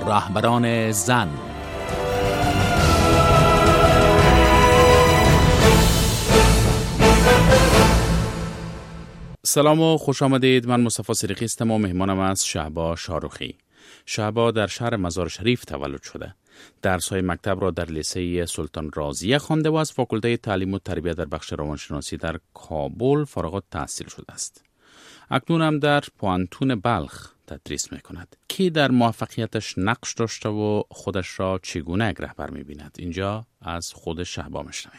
رهبران زن. سلام و خوش آمدید. من مصطفی صدیقی هستم و مهمانم از شهبا شاروخی. شهبا در شهر مزار شریف تولد شده. درس‌های مکتب را در لیسه سلطان رازیه خوانده و از فاکولته تعلیم و تربیت در بخش روانشناسی در کابل فارغ التحصیل شده است. اکنون هم در پوانتون بلخ تدریس می‌کند. کی در موفقیتش نقش داشته و خودش را چگونه یک رهبر می‌بیند؟ اینجا از خود شهبا می‌شنویم.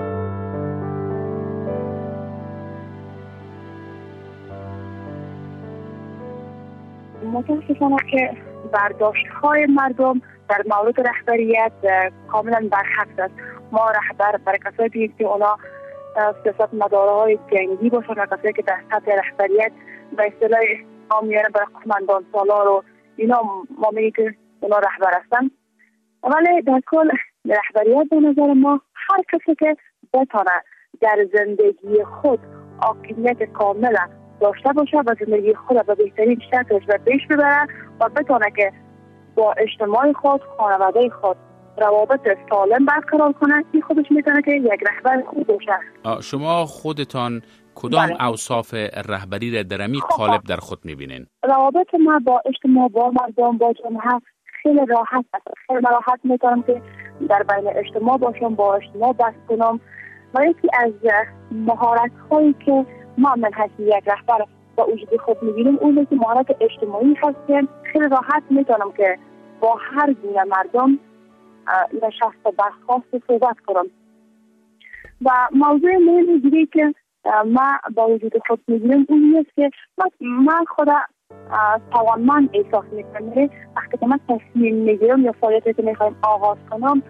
متاسفانه که برداشت‌های مردم در مورد رهبریت کاملا برعکس است. ما رهبر برای کسایی که اونا سیاستمدارهای جنگی باشن و کسایی که در سطح رهبریت به اصطلاح عامیانه برای قهرماندان سالار و اینا ما میگیم که اونا رهبر هستن. ولی در کل رهبریت به نظر ما هر کسی که بتونه در زندگی خود حاکمیت کامل داشته باشه و زندگی خود به بهترین شکلش و پیش ببره و بتونه که با اجتماع خود، خانواده خود روابط سالم برقرار کنه، این خودش میتونه که یک رهبر خوب باشه. شما خودتان کدام اوصاف رهبری را در این قالب در خود میبینین؟ روابط ما با اجتماع، با مردم، با جامعه خیلی راحت است. خیلی راحت میتونم که در بین اجتماع باشم، با اجتماع بحث کنم. و یکی از مهارت هایی که ما من حیث یک رهبر با وجود خود میبینیم اونه که مهارت اجتماعی هست که خیلی راحت میتونم که با هر گونه مردم نشست و برخاست صحبت کنم. و موضوع مهم دیگه که ما با وجود خود میبینیم اون است که من خدا توانمند احساس میکنم. وقتی که من تصمیم میگیرم یا فعالیتی که میخوایم آغاز کنم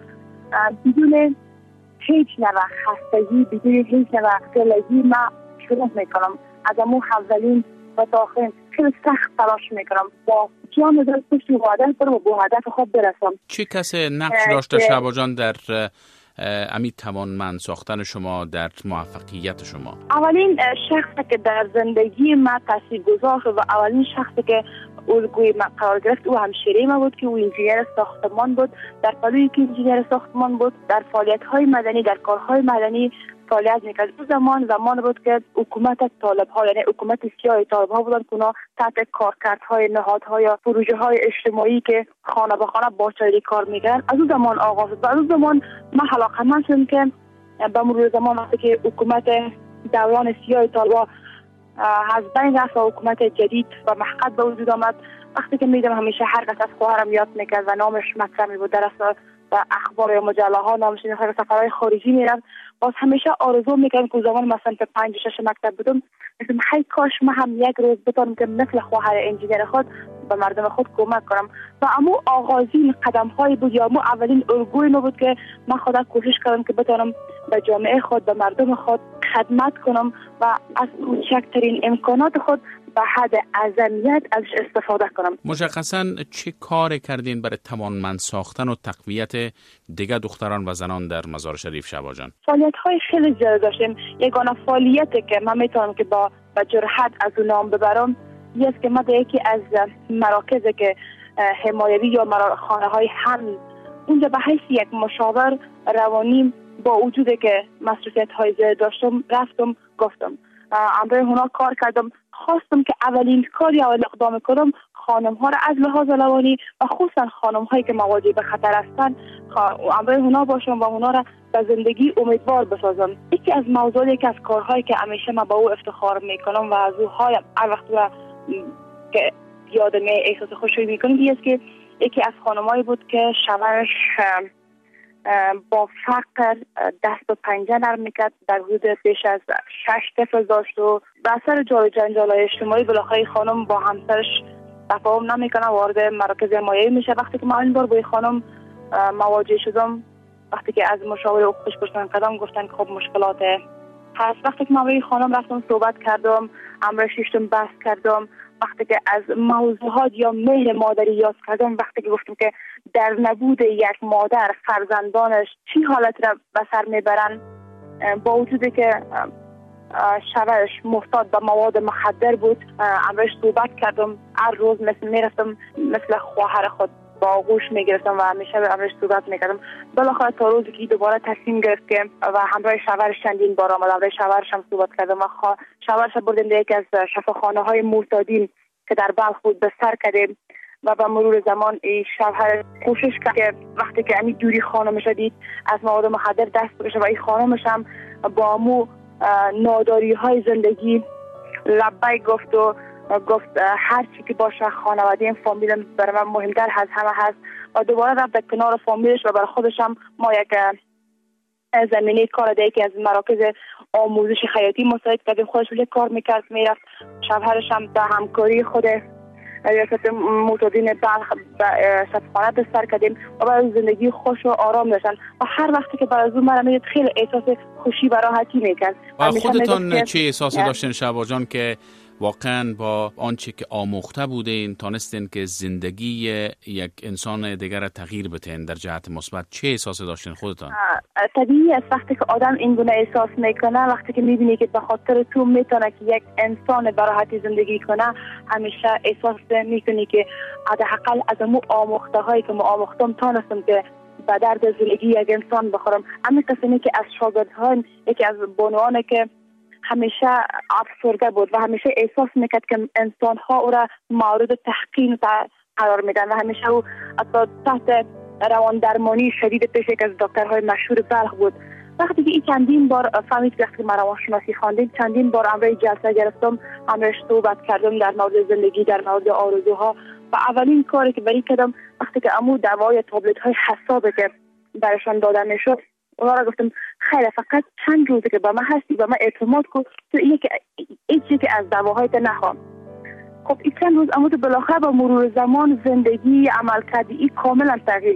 بدون هیچ نوع خستگی، بدون هیچ نوع دلگی من شروع میکنم. از امو اولین و تا آخرین خیلی سخت تلاش میکنم با جان دل پشت وعده برم و به هدف خود برسم. چه کسی نقش داشته شهبا جان در امی توانمند ساختن شما، در موفقیت شما؟ اولین شخصی که در زندگی من تاثیرگذار شد و اولین شخصی که الگوی من قرار گرفت او همشیره ما بود که او انجینیر ساختمان بود. در پلوی که انجینیر ساختمان بود در فعالیت‌های مدنی، در کارهای مدنی فعالیت میکرد. او زمان بود که حکومت طالب‌ها، یعنی حکومت سیاه طالب‌ها بودن که اونا تحت کارکردهای نهادها یا پروژه‌های اجتماعی که خانه به خانه باچاری کار میکردن از اون زمان آغاز شد. از اون زمان من علاقه‌مند شدم که به مرور زمان وقتی که حکومت دوران سیاه طالب‌ها از بین رفت و حکومت جدید و محقق به وجود آمد، وقتی که میدم همیشه هر کس از خواهرم یاد میکرد و نامش مطرح میبود در اخبار یا مجله ها، نامش در سفرهای خارجی میرفت. باز همیشه آرزو میکردم که زمان مثلا که 5-6 مکتب بودم مثلا هی کاش من هم یک روز بتونم که مثل خواهر انجینیر خود به مردم خود کمک کنم. و امو آغازین قدم هایی بود یا امو اولین الگوی ما بود که من خدا کوشش کردم که بتونم به جامعه خود، به مردم خود خدمت کنم و از کوچکترین امکانات خود به حد اعظمیت ازش استفاده کنم. مشخصاً چه کار کردین برای توانمند ساختن و تقویت دیگر دختران و زنان در مزار شریف شهبا جان؟ فعالیت‌های خیلی زیاد داشتیم. یگانه فعالیتی که من میتونم که با جرأت از اون نام ببرم یه که ما در یکی از مراکزی که حمایوی یا خانه‌های حمل اونجا به حیث یک مشاور روانی با وجودی که مسئولیت‌های زیاد داشتم رفتم گفتم امروز اونا کار کردم. خواستم که اولین کاری اول اقدام کنم خانم‌ها را از لحاظ روانی و خصوصا خانم‌هایی که مواجه به خطر هستند امروز اونا باشم و اونا را به زندگی امیدوار بسازم. یکی از موضوعی که از کارهایی که همیشه من با او افتخار میکنم و از اوهای هر وقت که یادم احساس خوشحالی میکنم است که یکی از خانم‌هایی بود که شوهرش با فقر دست و پنجه نرم میکرد، در حدود بیش از 6 طفل داشت و به اثر جنجال‌های اجتماعی بالاخره خانم با همسرش تفاهم نمیکنه، وارد مراکز حمایتی میشه. وقتی که من این بار با خانم مواجه شدم، وقتی که از مشاور حقوقش پرسیدم کردم گفتن خب مشکلات هست. وقتی که من با خانم رفتم صحبت کردم، امر شیشتم بحث کردم، وقتی که از موضوعات یا مهر مادری یاد کردم، وقتی که گفتم که در نبود یک مادر فرزندانش چی حالت را به سر میبرن، با وجودی که شوهرش محتاط به مواد مخدر بود، امرش صحبت کردم. هر روز میرفتم مثل خواهر خود با آغوش میگرفتم و همیشه به امرش صحبت میکردم. بالاخره تا روزی که دوباره تصمیم گرفت که و همراه شوهرش چندین بار آمد، همراه شوهرش هم صحبت کردم و شوهرش بردیم به یکی از شفاخانه های معتادین که در بلخ بود بستر کردیم و به مرور زمان شوهر کوشش کرد که وقتی که امی دوری خانمش دید از مواد مخدر دست بکشه و این خانمش هم با مو ناداری های زندگی لبیک گفت و گفت هر چی که باشه خانواده فامیلم برای من مهمتر از همه هست و دوباره رفت در کنار فامیلش و برای خودش هم ما یک زمینه کار دیگه که از مراکز آموزش خیاطی مساعد کردیم. خودش یک کار میکرد میرفت، شوهرش هم در همکاری خود ریاست معتادین بلخ شفاخانه بستر کردیم و برای زندگی خوش و آرام داشتن و هر وقتی که برای اون مرا میدید خیلی احساس خوشی و راحتی میکرد. و خودتان چه احساسی داشتین شهبا جان که واقعا با آنچه که آموخته بودین تانستین که زندگی یک انسان دیگر تغییر بتین در جهت مثبت؟ چه احساسی داشتین خودتان؟ طبیعی است وقتی که آدم این گونه احساس میکنه، وقتی که میبینی که به خاطر تو میتونه که یک انسان براحتی زندگی کنه، همیشه احساس میکنی که حداقل از اون آموخته هایی که ما آموختم تانستم که به درد زندگی یک انسان بخورم. همین قسمی که از شاگردان یکی از بانوانه که همیشه افسرده بود و همیشه احساس میکرد که انسان ها او را مورد تحقیر قرار میدن و همیشه او تحت روان درمانی شدید پیش یک از دکترهای مشهور بلخ بود. وقتی که این چندین بار فهمید که ما روانشناسی خواندیم، چندین بار امروی جلسه گرفتم، همش صحبت کردم در مورد زندگی، در مورد آرزوها و اولین کاری که برای کردم وقتی که امو دوای تابلت های حسابه که برشان داده میشد، اونا را گفتم خیلی فقط چند روزه که با من هستی، با من اعتماد کن، تو این چی که از دواهایت نخوام. خب این چند روز امو بالاخره با مرور زمان زندگی عملکردی کاملا تغییر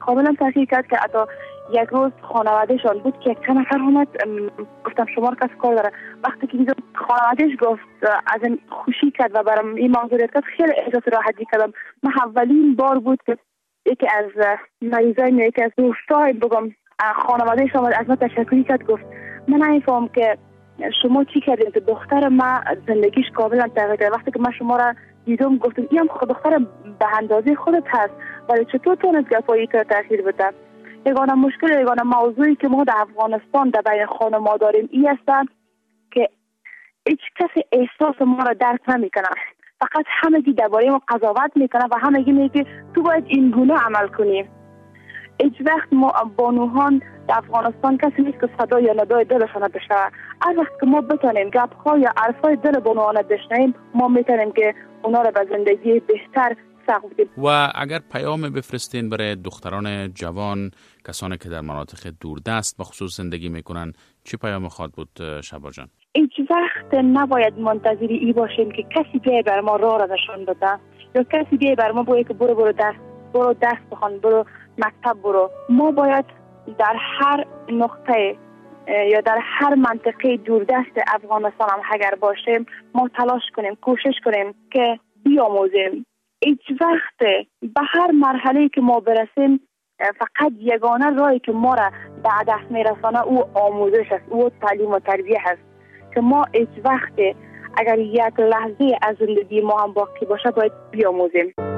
کرد که حتی یک روز خانوادهشان بود که یک چند نفر اومد، گفتم شما کس کار داره. وقتی که دیدم خانوادهش گفت از این خوشی کرد و برام این منظوریت کرد، خیلی احساس راحتی کردم. من اولین بار بود که یکی از مریضای یکی از دوستای بگم خانوادهش آمد از من تشکری کرد، گفت من نمیفهم که شما چی کردین که دختر ما زندگیش کاملا تغییر کرد. وقتی که من شما را دیدم گفتم این هم دختر به اندازه خودت هست، ولی چطور تونست گپایی که تغییر بده؟ یگانه مشکل، یگانه موضوعی که ما در افغانستان در بین خانم‌ها داریم این است که هیچ کسی احساس ما را درک نمیکنه، فقط همگی درباره ما قضاوت میکنه و همگی میگه که تو باید این گونه عمل کنی. هیچ وقت ما بانوهان در افغانستان کسی نیست که صدا یا ندای دلشان بشنوه. هر وقت که ما بتونیم گپ‌ها یا حرفای دل بانوان بشنویم، ما میتونیم که اونا را به زندگی بهتر ساق بدیم. و اگر پیام بفرستین برای دختران جوان، کسانی که در مناطق دوردست بخصوص زندگی میکنن، چی پیام خواهد بود شهبا جان؟ هیچ وقت نباید منتظری ای باشیم که کسی بیای بر ما راه را نشان بده یا کسی بیای بر ما بگه که برو درس بخوان، برو مکتب برو. ما باید در هر نقطه یا در هر منطقه دوردست افغانستان هم اگر باشیم، ما تلاش کنیم، کوشش کنیم که بیاموزیم. هیچ وقت به هر مرحله که ما برسیم، فقط یگانه راهی که ما را به هدف میرسانه او آموزش است، او تعلیم و تربیه است که ما هیچ وقت اگر یک لحظه از زندگی ما هم باقی باشه باید بیاموزیم.